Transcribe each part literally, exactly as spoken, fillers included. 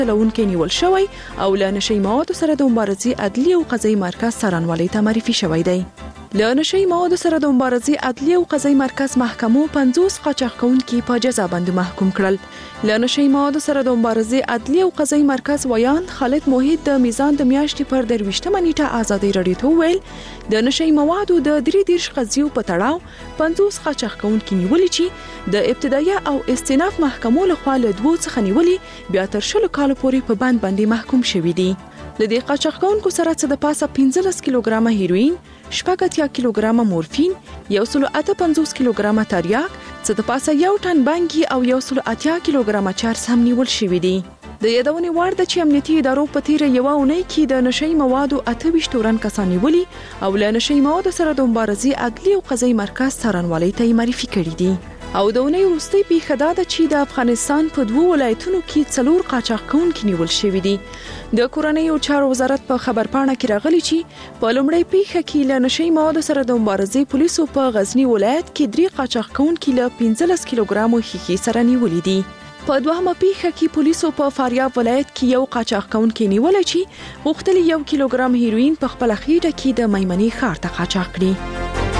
چلوونکی نیول شوی او له نشي موادو سره د مبارزې عدلي او قضایي مرکز څارنوالۍ ته معرفي شوی دی. له نشي موادو سره د مبارزې عدلي او قضایي مرکز محکمو پنځوس قاچاقونکي په جزا باندې محکوم کړل. له نشي موادو سره د مبارزې عدلي او قضایي مرکز ویان خالد موحد د میزان د میاشتې پر درویشتمه نیټه ازادي رادیو ته وویل د نشي موادو د درې دیرش قضیو په تړاو پنځوس قاچاقونکي نیولې چې د ابتدایي او استئناف محکمو لخوا له دوه څخه نیولې بیا تر شلو کالو پورې په بند باندې محکوم شوي دي. له دې قاچاقونکو سره څه د پاسه پنځلس کیلوګرامه هیروین، شپږ اتیا کیلوګرامه مورفین، یو سل اته پنځوس کیلوګرامه تریاک، څه د پاسه یو ټن بانګي او یو سل اتیا کیلوګرامه چرس هم نیول شوي دي. د یادونې وړ ده چې امنیتي ادارو په تیره یوه اونۍ کې د نشي موادو اته ویشت تورن کسان نیولي او له نشي موادو سره د مبارزې عدلي او قضایي مرکز څارنوالۍ ته معرفي کړي دي. او د اونۍ وروستۍ پیښه دا ده چې د افغانستان په دوه ولایتونو کې څلور قاچاقونکي نیول شوي دي. د کورنیو چارو وزارت په خبرپاڼه کې راغلي چې په لومړۍ پیښه کې له نشي موادو سره د مبارزې پولیسو په غزنی ولایت کې درې قاچاقونکي له پنځلس کیلوګرامو ښیښې سره نیولي دي. په دوهمه پیښه کې پولیسو په فاریاب ولایت کې یو قاچاقونکي نیولای چې غوښتل یو کیلوګرام هیروین په خپل خېټه کې د میمنې ښار ته قاچاق کړي.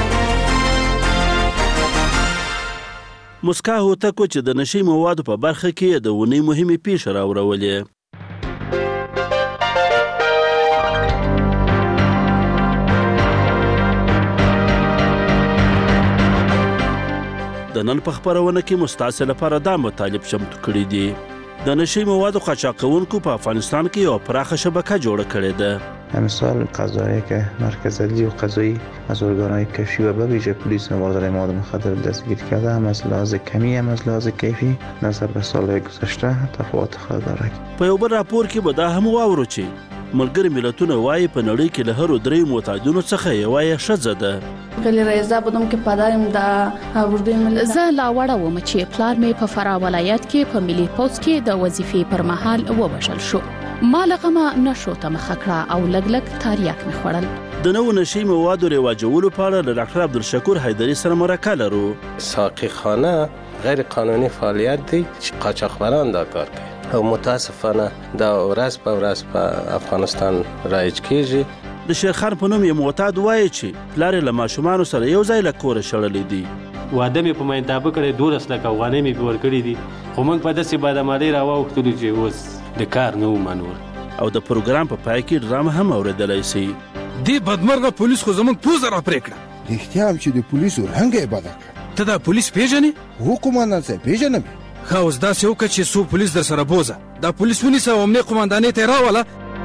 مسکا هوتکو چې د نشي موادو په برخه کې د ونې مهمې پیښې راوړولې. د نن په خبرونه کې مستعصي لپاره دا مطالب چمتو کړي دي. د نشي موادو قاچاقونکو په افغانستان کې یو پراخه شبکه جوړه کړې ده. مثال قضایی که مرکز عدلی و قضایی از ارگانهای کشفی و به ویژه پلیس مبادله مواد مخدر دستگیر کرده هم از لحاظ کمی هم از لحاظ کیفی نسبت به سالهای گذشته تفاوت خود دارد. په یو بل راپور کې به دا هم واورو چې ملګري ملتونه وایي په نړۍ کې له هرو درې معتادینو څخه یوه یې ښځه ده. خیلی رایزه بودم که پدرم در اردوی ملت زه لا وړه وم چې پلار مې په فراه ولایت کې په ملي پوځ کې د وظیفې پر مهال ووژل شو. ما لغمه نشو ته مخه کړه او لګ لګ تاریاک مې خوړل. د نوو نشي موادو رواجولو په اړه له ډاکټر عبدالشکور حیدري سره مرکه لرو. ساقی خانه غیر قانونی فعالیت دی چې قاچاقبران دا کار کوي او متاسفانه دا ورځ په ورځ په افغانستان رایج کیږي. د شیرخان په نوم یې معتاد وایي چې پلار یې له ماشومانو سره یو ځای له کوره شړلی دی. واده مې په مینتابه کړی دولس لکه افغانۍ مې پې ورکړي دي خو موږ په داسې بادامالۍ راواوښتلو چې اوس د کار نه وو منور. او د پروګرام په پای کې ډرامه هم اورېدلی سي. دې بدمرغه پولیس خو زموږ پوزه را پرې کړه. رښتیا هم چې د پولیسو رنګ یې بده کړه. ته دا پولیس پېژنې؟ هو قومندان صاحب پېژنم. ښه اوس داسې وکړه چې څو پولیس در سره بوزه دا پولیس ونیسه او امنیه قومندانۍ ته یې راوله.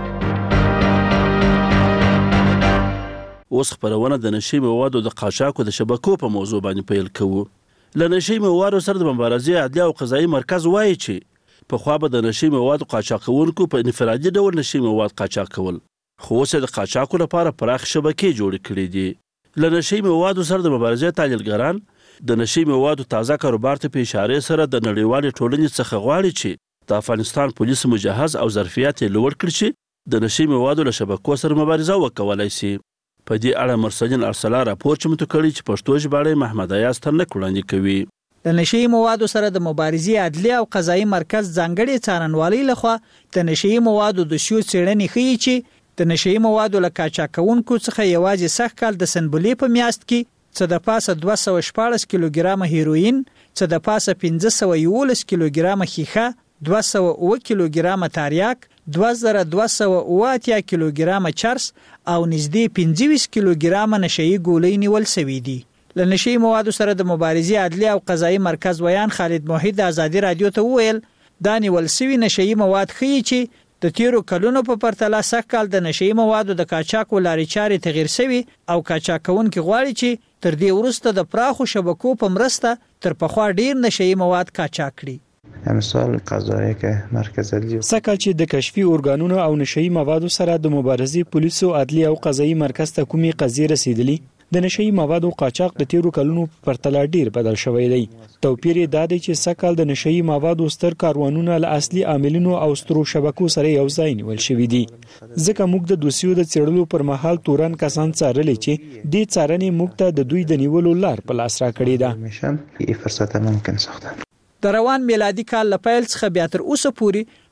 اوس خپرونه د نشي موادو د قاچاقو د شبکو په موضوع باندې پیل کوو. له نشي موادو سره د مبارزې عدلي او قضایي مرکز وایي چې پخوا به د نشي موادو قاچاقونکو په انفرادي ډول نشي مواد قاچاق کول خو اوس د قاچاقو لپاره پراخ شبکې جوړې کړي دي. له نشي موادو سره د مبارزې تحلیلګران د نشي موادو تازه کاروبار ته په اشارې سره د نړیوالې ټولنې څخه غواړي چې د افغانستان پولیس مجهز او ظرفیت یې لوړ کړي چې د نشي موادو له شبکو سره مبارزه وکولای شي. په دې اړه مرسلین ارسلا راپور چمتو کړی چې پښتو ژباړی محمد ایاز ترنک وړاندې کوي. د نشي موادو سره د مبارزې عدلي او قضایي مرکز ځانګړي څارنوالۍ لخوا د نشي موادو د شیو څېړنې ښیي چې د نشي موادو له قاچاقونکو څخه یوازې سږ کال د سنبلې په میاشت کې څه د پاسه دوه سوه شپاړس کیلوګرامه هیروین، څه د پاسه پنځه سوه یولس کیلوګرامه ښیښه، دوه سوه اوه کیلوګرامه تریاک، دوه زره دوه سوه اوه اتیا کیلوګرامه چرس او نږدې پنځه ویشت کیلوګرامه نشهیي ګولۍ نیول سوي دي. له نشي موادو سره د مبارزې عدلي او قضایي مرکز ویان خالد موحد د ازادي رادیو ته وویل دا نیول سوي نشهیي مواد ښیي چې د تیرو کلونو په پرتله سږ کال د نشهیي موادو د قاچاقو لارې چارې تغیر سوي او قاچاقونکي غواړي چې تر دې وروسته د پراخو شبکو په مرسته تر پخوا ډیر نشهیي مواد قاچاق کړي. مثال قضایی که مرکز عدلی سکه چې د کشفي ارګانونو او نشهیي موادو سره د مبارزې پولیسو عدلي او قضایي مرکز ته کومې قضیې رسیدلي د نشهیي موادو قاچاق د تیرو کلونو په پرتله ډیر بدل شوی دی. توپیر یې دا دی چې سږ د نشهیي موادو ستر کاروانونه له اصلي عاملینو او سترو شبکو سره یو ځای نیول شوي دي. ځکه موږ د دوسیو د څېړلو پر مهال تورن کسان څارلي چې دې څارنې موږ ته د دوی د نیولو لار په لاس راکړې ده. فرصت ممکن ساختن. د روان میلادي کال له پیل څخه بیا تر اوسه پورې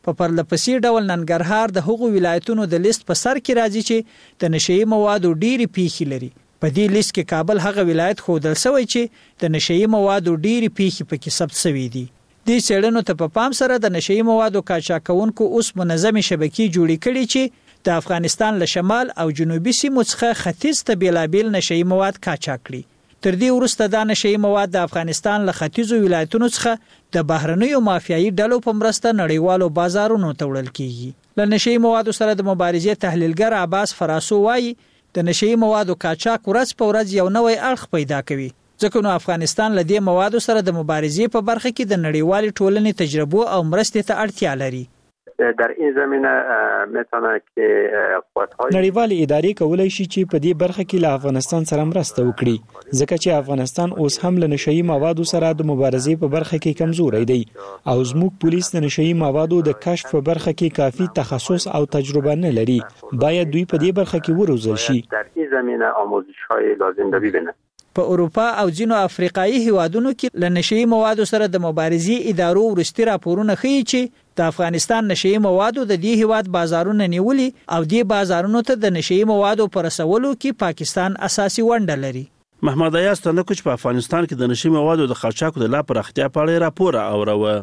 په پرلپسې ډول ننګرهار د هغو ولایتونو د لیست په سر کې راځي چې د نشئی موادو ډېری پیښې لري. په دې لیست کې کابل هغه ولایت ښودل شوی چې د نشئی موادو ډېری پیښې پکې ثبت شوي دي. دې څېړنو ته په پام سره د نشئی موادو قاچاقونکو اوس منظمې شبکې جوړې کړي چې د افغانستان له شمال او جنوبي سیمو څخه ختیځ ته بیلابیل نشئی مواد قاچاق کړي. تر دې وروسته دا نشئی مواد د افغانستان له ختیځو ولایتونو څخه د بهرنیو مافیایي ډلو په مرسته نړیوالو بازارونو ته وړل کیږي. له نشئی موادو سره د مبارزې تحلیلګر عباس فراسو وایي د نشئی موادو قاچاق ورځ په ورځ یو نوی اړخ پیدا کوي، ځکه نو افغانستان له دې موادو سره د مبارزې په برخه کې د نړیوالې ټولنې تجربو او مرستې ته اړتیا لري. در این زمینه میتونه که قوت‌های نړیوالې ادارې کولای شي چې په دې برخه کې له افغانستان سره مرسته وکړي، ځکه چې افغانستان اوس هم له نشئی موادو سره د مبارزې په برخه کې کمزوري دی او زموږ پولیس د نشئی موادو د کشف په برخه کې کافي تخصص او تجربه نه لري. باید دوی په دې برخه کې وروزل شي. در این زمینه آموزش‌های لازم ده ببینه. په اروپا او ځینو افریقایي هیوادونو کې له نشئی موادو سره د مبارزې ادارو ورستي راپورونه ښیي چې د افغانستان نشئی موادو د دې هیواد بازارونه نیولي او دې بازارونو ته د نشئی موادو پر رسولو کې پاکستان اساسي ونډه لري. محمد ایاز تنکوچ په افغانستان کې د نشئی موادو د قاچاق د لا پراختیا په اړه راپور اوروه.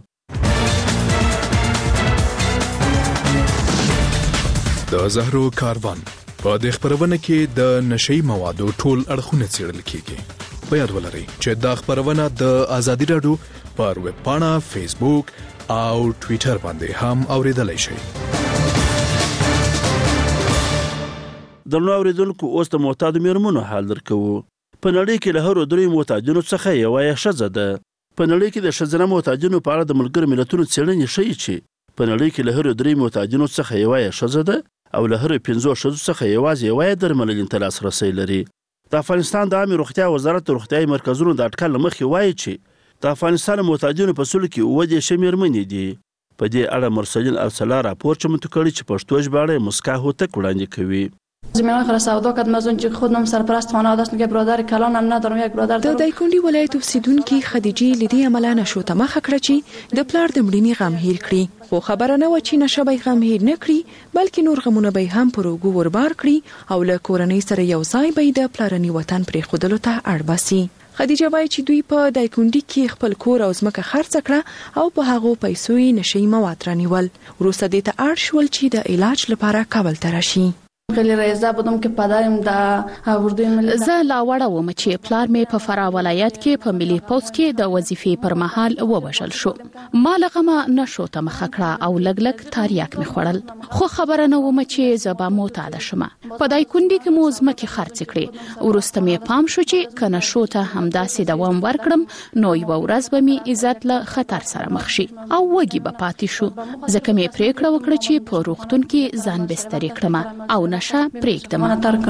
د زهرو کاروان په دې خبرونه کې د نشئی موادو ټول اړخونه څېړل کیږي. په یاد ولرئ چې دا خبرونه د ازادي راډیو پر ویب پاڼه، فیسبوک او ټوئیټر باندې هم اوریدلای شئ. د نو اوریدونکو اوس د معتاد میرمنو حال درکو. په نړۍ کې له هر درې معتادینو څخه یو یې ښځه ده. په نړۍ کې د ښځینه معتادینو په اړه د ملګرو ملتونو څېړنې ښیي چې په نړۍ کې له هر درې معتادینو څخه یو یې ښځه ده او له هر پنځو ښځو څخه یوازې یوه یې درملنې ته لاسرسی لري. د افغانستان د عامې روغتیا وزارت د روغتیایي مرکزونو د اټکل له مخې وایي چې د افغانستان معتادینو په سلو کې اووه دېرش مېرمنې دي. په دې اړه مرسلین ارسلا راپور چمتو کړی چې پښتو ژباړه مسکا هوتک وړاندې کوي. زمین آخر سودا کردم از اون که خودم سرپرست خانواده است، میگه برادر کلانم ندارم، یک برادر دارم. د دایکنډي ولایت اوسیدونکي خدیجه لیدي عمله نشو ته مخه کړه چې د پلار د مړینې غم هیر کړي، خو خبره نه و چې نشه به غم هیر نه کړي بلکې نور غمونه به هم پر اوږو وربار کړي او له کورنۍ سره یو ځای به د پلارني وطن پرېښودلو ته اړ باسي. خدیجه وایي چې دوی په دایکنډي کې خپل کور او ځمکه خرڅ کړه او په هغو پیسو یې نشئی مواد رانیول. وروسته دې ته اړ شول چې د علاج لپاره کابل ته راشي. خیلی رایزه بودم که پدرم د اردوی ملی زه لا وړه وم چې پلار مې په فراه ولایت کې په ملي پوځ کې د وظیفې پر مهال ووژل شو. ما له غمه نشو ته مخه کړه او لږ لږ تاریاک مې خوړل، خو خبره نه وم چې زه به معتاده شم. په دایکنډي کې مو ځمکې خرڅې کړې. وروسته مې پام شو چې که نشو ته همداسې دوام ورکړم نو یوه ورځ به مې عزت له خطر سره مخ شي او وږي به پاتې شو. ځکه مې پرېکړه وکړه چې په روغتون کې ځان بسترې کړم او نشه پرېږدم.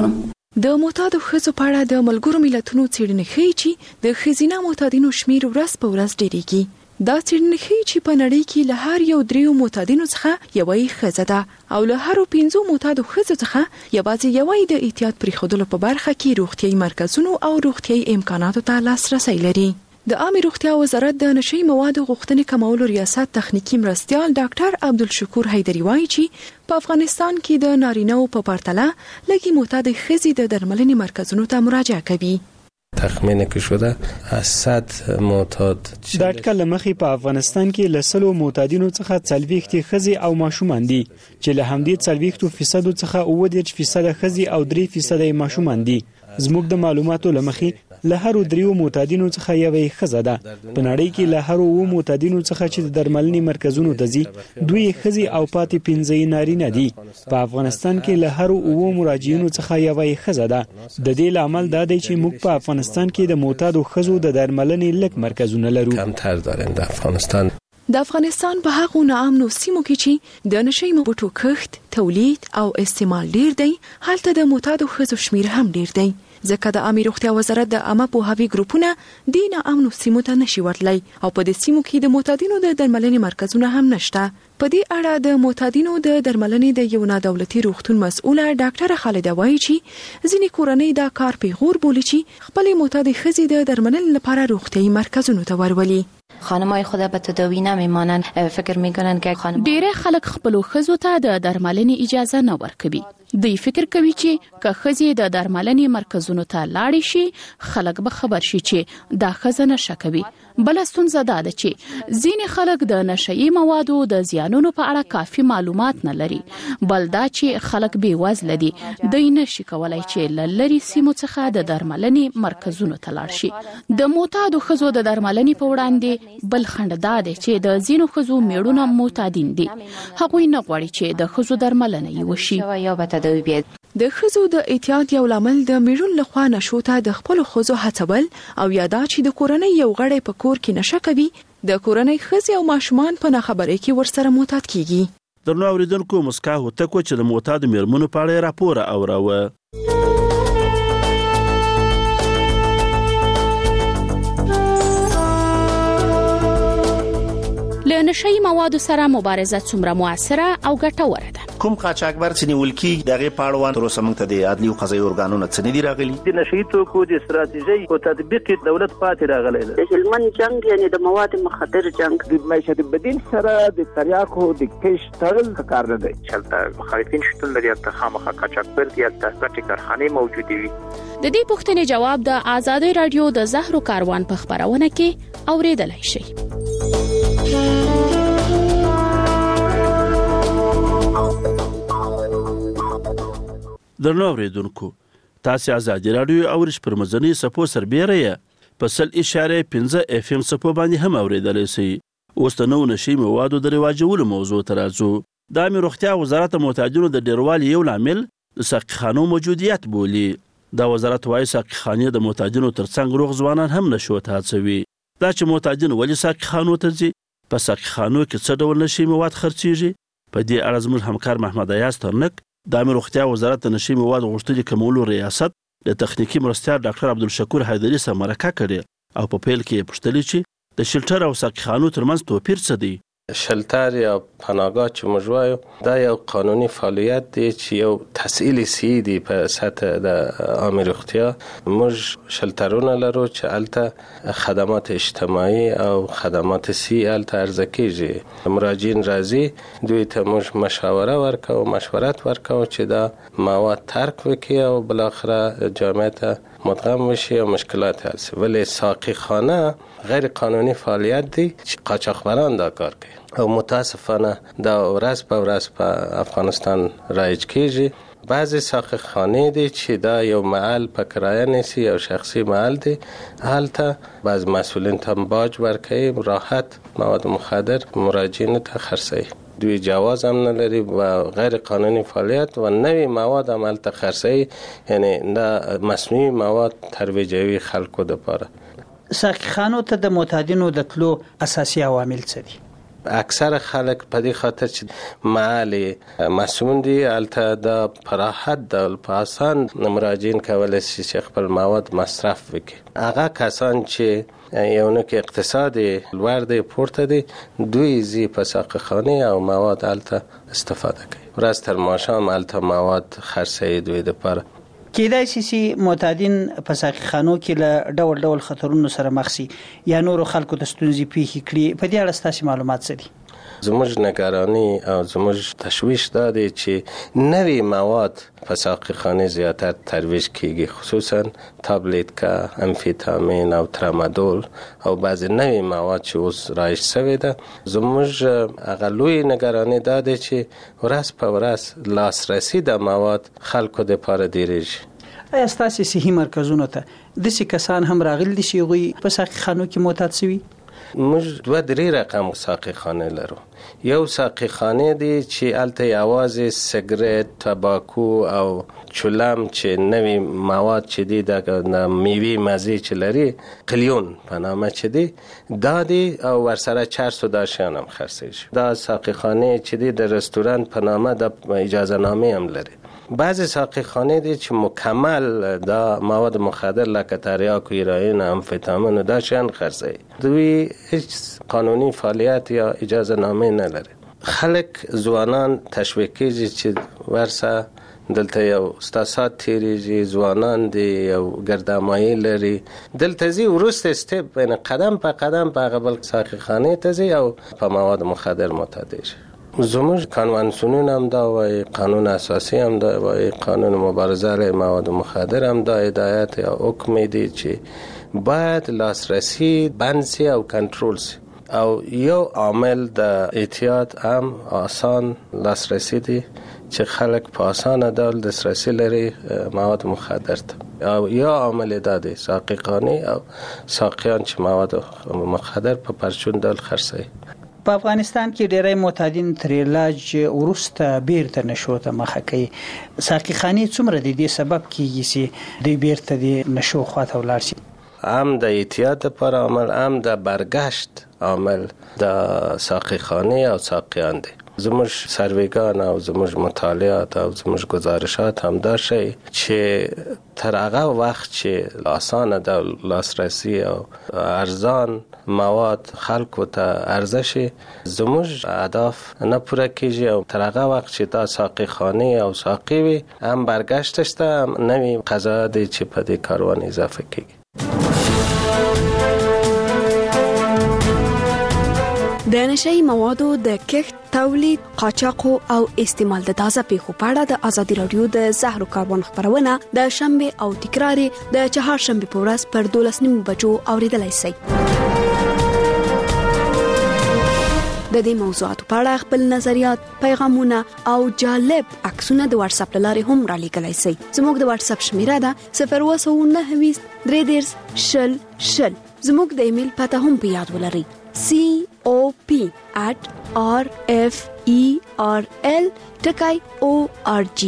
د معتادو ښځو په اړه د ملګرو ملتونو څېړنې ښیي چې د ښځینه معتادینو شمېر ورځ په ورځ ډېرېږي. دا څېړنې ښیي چې په نړۍ کې له هر یو دریو معتادینو څخه یوه یې ښځه ده او له هرو پنځو معتادو ښځو څخه یوازې یوه یې د احتیاط پرېښودلو په برخه کې روغتیایي مرکزونو او روغتیایي امکاناتو ته لاسرسی لري. د عامه روغتیا وزارت د نشئی موادو غوښتنې کمولو ریاست تخنیکی مرستیال ډاکټر عبدالشکور حیدری وایي چې په افغانستان کې د نارینه‌و په پرتله لږې معتادې ښځې د درملنې مرکزونو ته مراجعه کوي. تخمین که شده از صد معتاد د اټکل مخې په افغانستان کې له سلو معتادینو څخه څلوېښت ښځې او ماشومان دي چې له همدې څلوېښتو فیصدو څخه اووه دېرش فیصده ښځې او درې فیصده یې ماشومان دي. زموږ د معلوماتو له مخې له هرو دریو معتادینو څخه یوه ښځه ده. په نړۍ کې له هرو اووه معتادینو څخه چې د درملنې مرکزونو ته ځي دوی ښځې او پاتې پنځه یې نارینه دي. په افغانستان کې له هرو اووه مراجعینو څخه یوه ښځه ده. د دې لامل دا دی چې موږ په افغانستان کې د معتادو ښځو د درملنې لږ مرکزونه لرو. کمتر داریم د افغانستان. د افغانستان په هغو ناامنو سیمو کې چې د نشئی موادو کښت، تولید او استعمال ډیر دی، هلته د معتادو ښځو شمیر هم ډیر دی. ځکه د عامه روغتیا وزارت د عامه پوهاوي ګروپونه د ناامنو سیمو ته نشي ورتلی او په دې سیمو کې د معتادینو د درملنې مرکزونه هم نشته. په دې اړه د معتادینو د درملنې د یو نادولتي روغتون مسؤله ډاکټره خالده وایي چې ځینې کورنۍ دا کار پیغور بولي چې خپل معتاد ښځې د درملنې لپاره روغتيایي مرکزونو ته ورولي. خانمای خود به تداوی نمیمانند، فکر میکنن که خانم ډیره خلک خپل ښځو ته د درملنې اجازه نه ورکوي. دوی فکر کوي چې که ښځې د درملنې مرکزونو ته لاړې شي خلک به خبر شي چې دا ښځه نشه کوي. بل ستونزه دا ده چې ځینې خلک د نشئی موادو د زیانونو په اړه کافي معلومات نه لري. بل دا چې خلک بې وزله دي، دوی نشي کولای چې له لرې سیمو څخه د درملنې مرکزونو ته لاړ شي. د معتادو ښځو د درملنې په وړاندې بل خنډ دا دی چې د ځینو ښځو میړونه معتادین دي. هغوی نه غواړي چې د ښځو درملنه یې وشي. د ښځو د اعتیاد یو لامل د میړون لخوا نشو ته د خپل ښځو هڅول او یادا چې د کورنۍ یو غړی په کور کې نشه کوي، د کورنۍ ښځې او ماشومان په ناخبرۍ کې ورسره معتاد کیږي. درنو اوریدونکو، مسکا هوتکو چې د معتاد میرمنو په اړه راپور اوراوه. له نشئی موادو سره مبارزه څومره موثره او ګټوره ده؟ کوم قاچاقبر چې نیول کیږي دغه پاړوان تر اوسه موږ ته د عدلي او قضایي ارګانونو څخه نه دی راغلي. د نشئی توکو د استراتیژي او تطبیق دولت پاتې راغلی دی. د هلمند جنگ یعنی د مواد مخدر جنگ د معیشت بدیل سره د تریاکو د کش تړل کار نه دی. چلته مخالفین شتون لري ته خامخا قاچاقبر دي ته ګټي کارخانه موجود وي. د دې پوښتنې جواب د آزادۍ رادیو د زهرو کاروان په خبرونه کې اوریدلای شئ. درنو اوریدونکو، تاسو آزادۍ رادیو او رش پر مزنی سپو سربېره یې په سل اشاره پنځه اف ام سپو باندې هم اوریدلای شئ. اوس د نو نشي موادو د رواجولو موضوع ترازو. د عامه روغتیا وزارت معتادینو د ډیروالي یو لامل د ساقخانو موجودیت بولی. دا وزارت وايي ساقخانې د معتادینو ترڅنګ روغ ځوانان هم نشو ته هڅوي. دا چې معتادین ولې ساقخانو ته ځي، په ساقخانو کې څه ډول نشي مواد خرڅیږي، په دې اړه زموږ همکار محمد ایاز ترنک د عامه روغتیا وزارت د نشي مواد غوښتنې کمولو ریاست د تخنیکی مرستیال ډاکټر عبدالشکور حیدري سره مرکه کړې او په پیل کې یې پوښتلې چې د شلټر او ساقخانو ترمنځ توپیر څه دی. شلتر یا پناهگاه چې موږ وایو دا یو قانوني فعالیت دی چې یو تسهیل سی دی په سطح د عامه روغتیا. موږ شلترونه لرو چې الته خدمات اجتماعي او خدمات سی الته عرضه کیږي. مراجعین راځي دوی ته موږ مشوره ورکو مشورت ورکو چې دا مواد ترک وکړي او بل اخره جامعه ته مدغم وشي او مشکلات حل شي. ولی ساقی خانه غیر قانونی فعالیت دی چې قاچاقبران دا کار کوي او متاسفانه دا ورځ په ورځ په افغانستان رایج کیږي. بعضی ساقی خانه دی چې دا یو محل په کرایه نیسي او شخصي محل دی، هلته بعض مسئولین ته باج ورکوي راحت مواد مخدر مراجعین ته خرڅوي. دوی جواز هم نلري و غیر قانونی فعالیت و نوی مواد هم هلته خرڅوي، یعنی دا مصنوعي مواد ترویجوي خلکو دپاره. ساقخانو ته د معتادینو د تلو اساسي عوامل څه دي؟ اکثر خلک په دې خاطر چې محل مسئول دي هلته د پراحت د په آسان مراجعین کولی شي چې خپل مواد مصرف وکړي. هغه کسان چې یو نه کې اقتصاد لوړ دی پورته دی دوی زی په ساقخانه او مواد هلته استفاده کوي. ورځ تر ماښام هلته مواد خرڅوي دوی دپاره. کېدای شي چې معتادین په ساقخانو کې له ډول ډول خطرونو سره مخ شي یا نورو خلکو ته ستونزې پیښې کړي. په دې اړه ستاسو معلومات څه دي؟ زموږ نگرانی او زموږ تشویش دا دی چې نوی مواد په ساقخانه زیاتر ترویج کیږي، خصوصا تابلیتکا، امفیتامین او ترامادول او بعضی نوی مواد چې اوس رایج شوی ده. زموږ هغه لوی نگرانی دا دی چې ورځ په ورځ لاسرسی د مواد خلکو دپاره ډیریږي. آیا ستاسو صحي مرکزونو ته داسې کسان هم راغلي دي چې هغوی په ساقخانو کې معتاد شوي؟ موږ دوه درې رقم ساقخانه لرو. یو ساقخانه دی چې هلته یوازې سیګریټ، تباکو او چلم چې نوی مواد چې دی د میوې مزې چې لري قلیون په نامه چې دی دا دی او ورسره چرس و دا شیان هم خرڅیږي. دا ساقخانه چې دی د رستوران په نامه د اجازه نامه هم لري. بعضی ساقی خانه دی چې مکمل دا مواد مخدر لکه تریاک و هیروئین و امفتامین و دا شیان خرڅوي، دوی هیڅ قانوني فعالیت یا اجازه نامه نلري. خلک ځوانان تشویق کیږي چې ورسه دلته یو ستاسات تیریږي، ځوانان دی یو ګردامایي لري، دلته ځي وروسته سټپ یعنې قدم په قدم په هغه بل ساقي خانې ته ځي او په مواد مخدر معتاد شي. زموږ کنوانسیونونه هم دا وایي، قانون اساسی هم دا وایي، قانون مبارزه علیه مواد مخدر هم دا هدایت یا حکم دی چې باید لاسرسی بند سی او کنټرول سی، او یو عامل د احتیاط هم آسان لاسرسی دی چې خلک په آسانه ډول دسترسی لري مواد مخدر ته، او یا عامل دا دی ساقیخانې او ساقیان چې مواد مخدر په پرچون ډول خرڅوي. په افغانستان کې ډېری معتادین تر علاج وروسته بیرته نشو ته مخه کوي. ساقیخانې څومره د دې سبب کیږي چې دوی بیرته د نشو خواته ولاړ شي؟ هم د احتیاط پر عامل، هم د برگشت عامل د ساقیخانې او ساقیان دی. زموږ سرویگان او زموږ مطالعات او زموږ گزارشات هم دا شي چې تر هغه وخت چې آسانه د لاسرسی او ارزان مواد خلکو ته عرضه شي زموږ اهداف نه پوره کیږي، او تر هغه وخت چې دا ساقیخانې او ساقی وي هم برگشتش ته هم نوی قضا دی چې په دې کاروان اضافه کیږي. د نشئی موادو د کښت، تولید، قاچاق او استعمال د تازه پیښو په اړه د ازادي رادیو د زهرو کاربن خبرونه د شنبه او تکرار د چهارشنبه په ورځ پر دولس نیمو بجو اوریدلای شئ. د دې موضوعاتو په اړه خپل نظریات، پیغامونه او جالب عکسونه د واتس اپ لارې هم را لیږلای شئ. زموږ د واتس اپ شمیره ده صفر اووه سوه نهه ویشت درې دېرش شل شل. زموږ د ایمیل پته هم په یاد ولرئ: C O P at R F E R L ټکای O R G.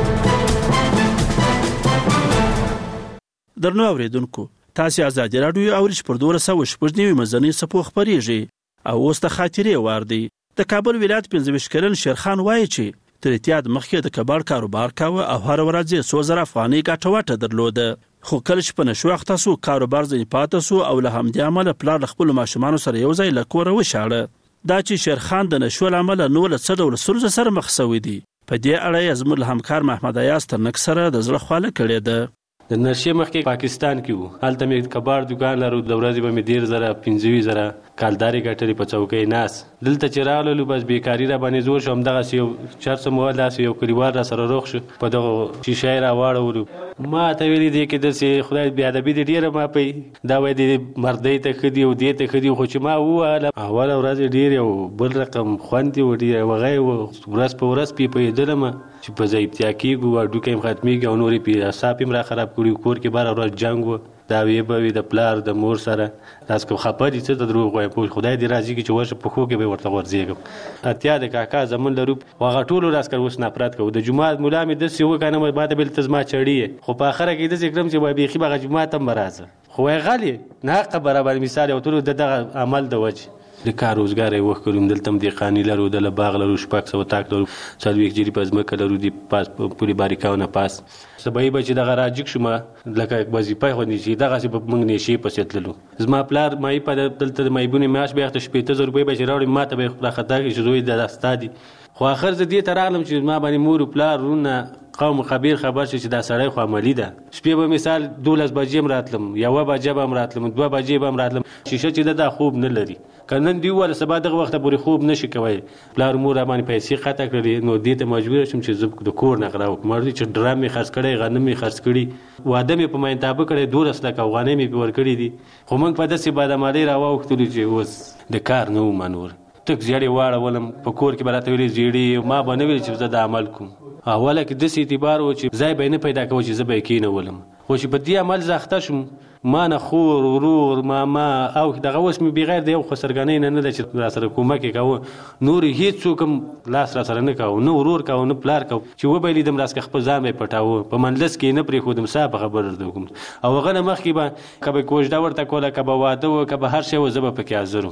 درنو اوریدونکو، تاسو آزادي رادیو او رش پر دوه سوه شپږ نیمه مزنی سپو خبريږي او اوس د خاطرې وار دی. د کابل ولایت پنځه ویشت کلن شیرخان وایي چې تر اتحاد مخکې د کباړ کاروبار کاوه او هر ورځ څو زره افغانۍ ګټه وټه درلوده، خو کله چې په نشو اخته سو کاروبار ځنې پاتې سو او له همدې امله پلار خپل ماشومان سره یو ځای له کوره وشاړه. دا چې شیرخان د نشو عمله نو له څه ډول ستونزو سره مخ شوی دی، په دې اړه زموږ همکار محمد ایاز ترنک سره د زړه خواله کړې ده. د نشې مخکې پاکستان کې وو، هلته مې کباړ دکان لرو، د ورځې به مې ډېر زره پنځه زره کالدارې ګټلې په چوکۍ ناس. دلته چې راغللو بس بیکاري را باندې زور شو، همدغسې یو چرسه مواد داسې یو کلیوال را سره روغ شو، په دغه شیشه یې را واړولو. ما ته ویلي دی کې داسې خدای بېادبي دې ډېره ماپوي، دا وایي دې مردۍ ته ښه دي او دې ته ښه دي، خو چې ما ووهله اوله ورځ یې ډېر یو بل رقم خوند یې و، ډېر وغی و، ورځ په ورځ پې پوهېدلم چې په ضعیفتیا کېږو، هډوکی هم ختمېږي او نورې پې اعصاب هم را خراب کړي، کور کې باره ورځ جنګ و، دا ویې به وي د پلار د مور سره، داسې که خفه دي څه ته دروغ وایم، خدای دې راضي کړي چې ورشه پښو کې به ورته غورځېږم. اتیا د کاکا زمون لرو، هغه ټولو راس کړ اوس نفرت کوو. د جومات ملا مې داسې وکنه ما ته بل ته زما چړي یې، خو په اخره کې داسې کړم چې وایي بیخي به هغه جومات هم به راځه، خو وایي غلې ناحقه برابر مثال یو ټولو د دغه عمل د وجې د کار روزګار یې وخت کړو. دلته هم دهقاني لرو، دله باغ لرو، شپږ سوه تاک لرو، څلوېښت جري په ځمکه لرو، د پاس پولې باریکاونه پاس. سبایي به چې دغه راجګ شومه لکه وظیفه خو چې دغسې به موږ نېشې پسې تللو. زما پلار مایي په دلته د مایبونې میاشت به یې اخته شپېته زره روپۍ به چې راوړي ما ته به یې راخطا کړي چې زوی دا ستا دي. خو آخر زه دې ته راغلم چې ما باندې مور و پلار وروڼه قوم خبیر خبر شي چې دا سړی خو عملي ده. شپې به مثال دولس بجې هم راتلم، یوه بجه به هم راتلم، دوه بجې به هم راتلم، شیشه چې ده دا خوب نه لري، که نن دې وویله سبا دغه وخته پورې خوب نه شي کوی. پلار مور را باندې پیسې قطع کړې، نو دې ته مجبوره شوم چې زه د کور نه غلا وکړم. مړ دي چې ډرم مې خرڅ کړی، غنم مې خرڅ کړي، واده مې په مینتابه کړی، دولس لکه افغانۍ مې پې ورکړي دي، خو موږ په داسې بادامالۍ را واوښتلو چې اوس د کار نه وم نور. تک زیړې واړولم، په کور کې به راته ویلې زیړې، ما به نه ویلې چې زه دا عمل کوم. اوله کې داسې اعتبار و چې ځای به یې نه پیدا کوه چې زه به یې کېنولم، خو چې په دې عمل زه اخته شوم، ما نه خور ورور ماما او دغه اوس مې بغیر د یو خسرګنۍ نه نه ده چې را سره کومک یې کوه، نور هېڅوک هم لاس را سره نه کوه، نه ورور کوه نه پلار کوه، چې وبه یې لیدم راسکه خپل ځان به یې پټاوه، په منلس کې یې نه پرېښودم، سا په خبر درته وکړم. او هغه نه مخکې به که به کوژده ورته کوله، که به واده و، که به هر شی و، زه به پکې حاضر وم.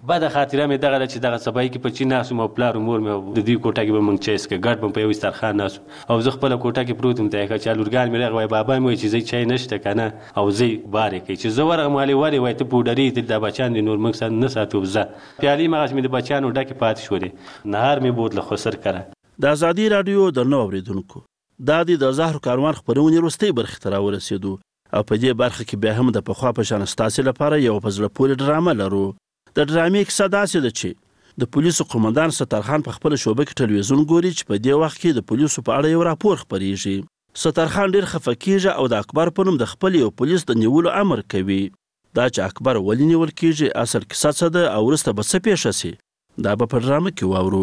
بده خاطره مې دغه چې دغه سبای کې په چی ناسو مو پلار مور مې د دې کوټه کې به مونږ چیس کې ګډ په یو سترخان ناسو او زه خپل کوټه کې پروت هم ته چې لورګان مې راغوي بابا مې چې زی چای نشته کنه او زی بارې کې چې زه ورغه مالي وری وای ته پودري د بچان د نور مکس نه ساتو زه پیالي مغاز مې د بچانو ډکه پات شولې نهار مې بوتله خسر کړه د ازادي رادیو د نو اوریدونکو دا د زهر کاروان خبرونه وروستي برخه تر ورسېدو او په دې برخه کې به هم د پخوا په شان ستاسو لپاره یو پزله پوری ډرامه لرو د ډرامې کیسه داسې ده چې د پولیسو قومندان سترخان په خپل شوبه کې ټلویزیون ګوري چې په دې وخت کې د پولیسو په اړه یو راپور خبرېږي سترخان ډیر خفه کېږي او د اکبر په نوم د خپل یو پولیس د نیولو امر کوي دا چې اکبر ولې نیول کېږي اصل کیسه څه ده او وروسته به څه پیښه شي دا به په ډرامه کې واورو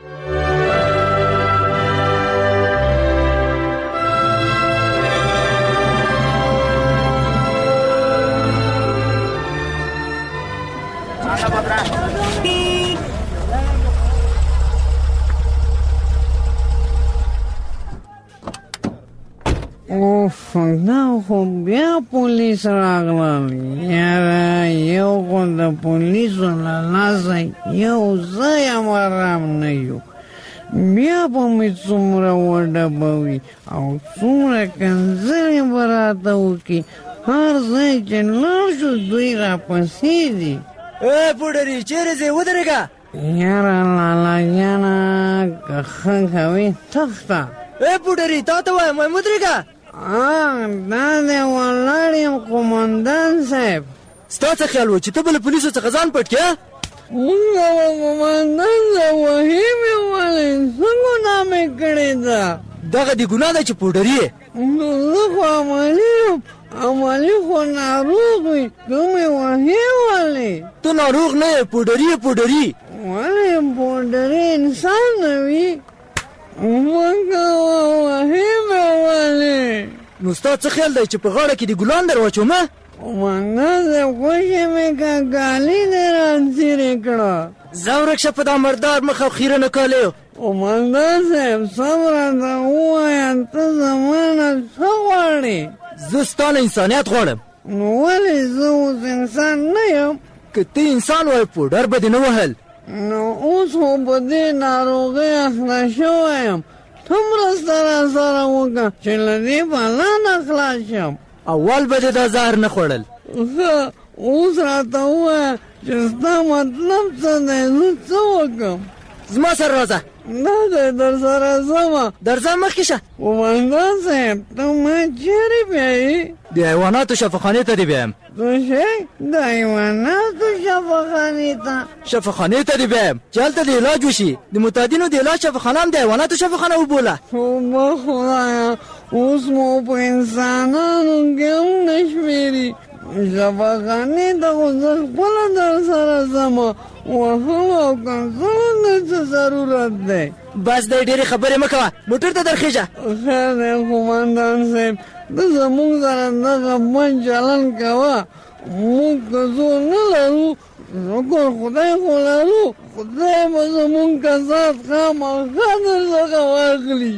اوف دا خو بیا پولیس راغلل یاره یو خو د پولیسو له لاسه یو ځای هم ارام نه یو بیا به مې څومره وډبوي او څومره کنځلې به راته وکړي هر ځای چې لاړ شو دوی راپسې دي ای پوډري چیرې ځې ودرېږه یاره لالا جانه که ښه کوې تخته ای پوډري تا ته وایم وایم ودرېږه دا دی ولاړ یم قومندان صاحب ستا څه خیال و چې ته به له پولیسو څخه ځان پټ کړې مونږ به قومندان صاحب وهي مې ولې څه ګناه مې کړې ده دغه دې ګناه ده چې پوډري یې نو زه خو عملي یم عملي خو ناروغ وي ته مې وهي ولې ته ناروغ نه یې پوډري یې پوډري ولې پوډري انسان نه وي مونږ وهي مې ولې نو ستا څه خیال دی چې په غاړه کې دې ګلان در واچومه قومندان صاحب خوښې مې که ګالي دې رانځيرې کړه ځه ورک شه په دا مردار مخ او خیره نه کالی قومندان صاحب سم راته ووایه ته زما نه څه غواړې زه ستا نه انسانیت غواړم نو ولې زه اوس انسان نه یم که ته انسان وای پوډر به دې نه وهل نو اوس خو په دې ناروغۍ اخته شوی یم ته مرسته راسره وکړه چې له دې بلا نه خلاص شم اول به دې دا زهر نه خوړل ښه اوس راته ووایه چې ستا مطلب څه دی زه څه وکړم زما سره راځه نه دی در سره ځمه درځه مخکې شه قومندان صاحب ته ما چیرې بیایي د حیواناتو شفاخانې ته دې بیایم څه شی د حیواناتو شفاخانې ته شفاخانې ته دې بیایم چې هلته د علاج وشي د متادینو د علاج شفاخانه هم د حیواناتو شفاخانه وبوله توبه خدایه اوس مو په انسانانو کې هم نه شمېري شفاخانې ته خو زه خپله در سره ځمه وهم او کنځلو ته څه ضرورت دی بس دی ډېرې خبرې مه کوه موټر ته درخېږه خیر دی قومندان صاحب ته زموږ سره دغه بد چلن کوه موږ که زور نه لرو شکر خدای خو لرو خدای به زموږ کسات خامخا درڅخه واخلي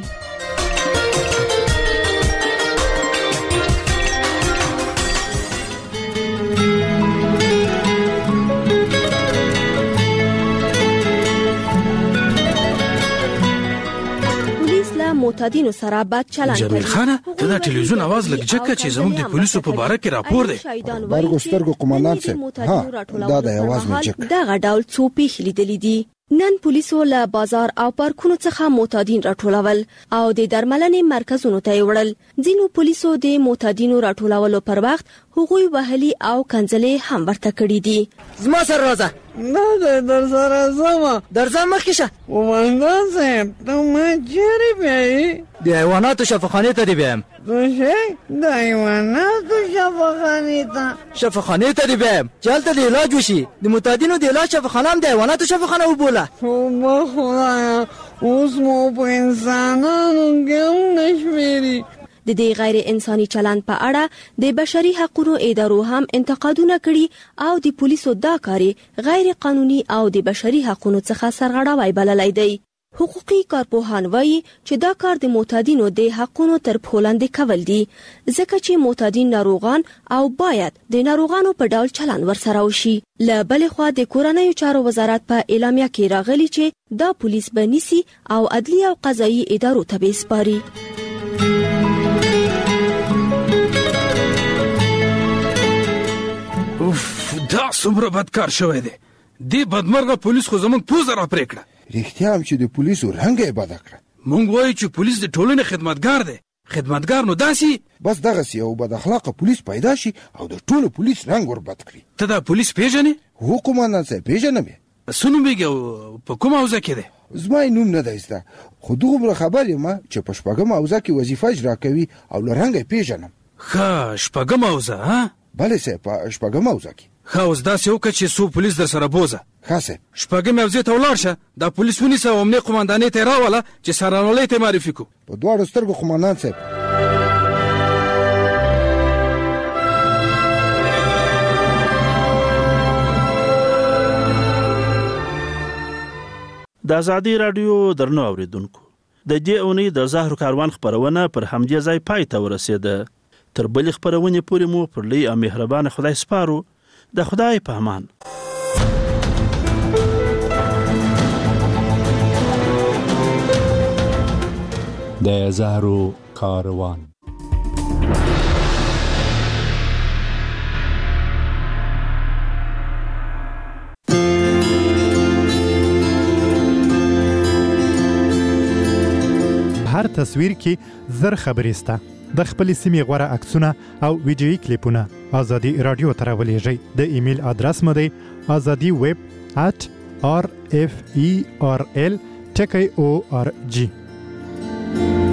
معتادینو سره بد چلند کوي. جمیل خانه ته دا ټلویزیون आवाज لګ جکه چې زموږ د پولیسو په باره کې راپور دی. برګو سترګو قومندان صاحب ها دا د आवाज مې جک. دا ډول څو پیښې لیدلې دي. نن پولیسو له بازار او پارکونو څخه معتادین راټولول او د درملنې مرکزونو ته وړل. ځینو پولیسو د معتادینو راټولولو پر وخت هغوی وهلي او کنځلې هم ورته کړې دي. زما سره راځه. نه در سره زما درځه مخکې شه. قومندان صاحب ته ما چیرې بیایي؟ د حیواناتو شفاخانې ته دې بیایم. څه شی؟ د حیواناتو شفاخانې ته شفاخانې ته دې بیایم چې هلته د علاج وشي. د معتادینو د علاج شفاخانه هم د حیواناتو شفاخانه وبوله. توبه خدایه اوس مو په انسانانو کې هم نه شمېري. د دې غیر انساني چلند په اړه د بشري حقوقو ادارو هم انتقادونه کړي او د پولیسو دا کاري غیر قانوني او د بشري حقوقو څخه سرغړاوی بللی دی. حقوقي کارپوهان وایي چې دا کار د معتادینو د حقونو تر پښو لاندې کول دي ځکه چې معتادین ناروغان او باید د ناروغانو په ډول چلند ورسره وشي. له بلې خوا د کورنیو چارو وزارت په اعلامیه کې راغلي چې دا پولیس به نیسي او عدلي او قضایي ادارو ته به سپاري. اوف دا څومره بدکار شوی دی. دې بدمرغه پولیس خو زموږ پوزه را پرې کړه. رښتیا هم چې د پولیسو رنګ یې بده کړه. مونږ وایو چې پولیس د ټولنې خدمتګار دی. خدمتګار نو داسې بس دغسې یو بد اخلاقه پولیس پیدا شي او د ټولو پولیس رنګ ور بد کړي. ته دا پولیس پیژنې؟ هو قومندان صاحب پیژنم یې. څه نومېږي او په کومه حوزه کې دی؟ زما یې نوم نه دی زده خو دومره خبر یم چې په شپږمه حوزه کې وظیفه اجرا کوي او له رنګه یې پیژنم. ښه شپږمه حوزه ها؟ بلې صاحب په شپږمه حوزه کې. ښه اوس داسې وکړه چې څو پولیس در سره بوزه. ښه صاحب. شپږمې حوزې ته ولاړ شه دا پولیس ونیسه او امنیې قومندانۍ ته یې راوله چې څارنوالۍ ته یې معرفي کړو. په دواړو سترګو قومندان صاحب. د ازادي راډیو درنو اوریدونکو د دې اونۍ د زهرو کاروان خبرونه پر همدې ځای پای ته ورسېده. تر بلې خبرونې پورې مو پر لوی او مهربانه خدای سپارو. د خدای په امان. د زهرو کاروان. هر تصویر کې زر خبرې سته. د خپلې سیمې غوره عکسونه او ویډیویي کلیپونه ازادي راډیو ته راولېږئ. د ایمیل ادرس مو دی ازادي ویب ات آر اف ای آر ال ټکی او آر جی.